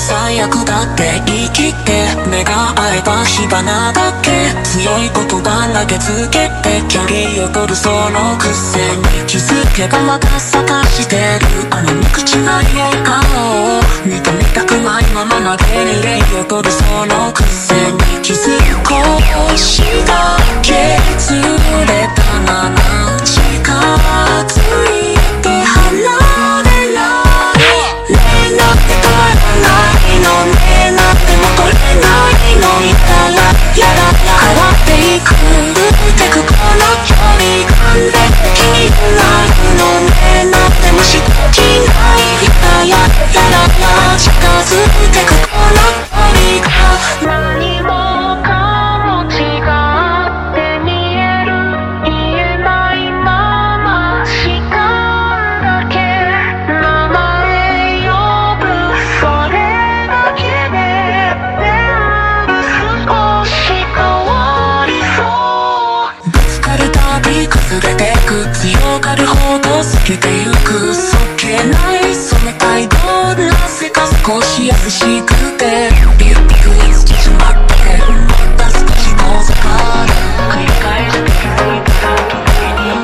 最悪だって言い切って目が合えば火花だけ強い言葉投げつけて距離を取るそのくせに気づけばまだ探してるあの無口な笑顔を認めたくないまままでに礼を取るそのくせに気づく腰が削れたまま近づいて離れないねえなんて変わらないのねえなんて戻れないのいたらやだ変わっていくてくこの距離感で気になるのねえなんてもしできないやだ近づいてくこの距離が何もかも違って見える言えないまま叱るだけ名前呼ぶそれだけで全部少し変わりそうぶつかるたび崩れてく強がるほど過ぎてゆくそっけない染めたいどんな世界少し優しくてビューティフルしてしまってまた少し遠ざかる繰り返して気づいたら時に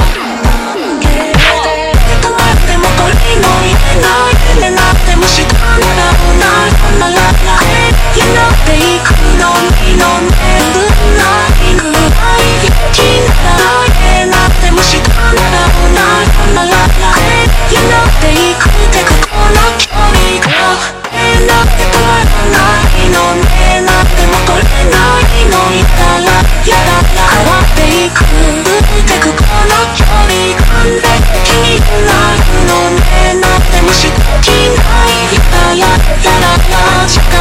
止まってもこれの言えないねなんてもしかならないならになっていくのにのねぶないぐらい気にならないなんてもしかならないならになっていくてくこの距離がなんて変わらないのねなんて戻れないのいたらやだ変わっていくてくこの距離感で気になるのねなんてもしできないやだ近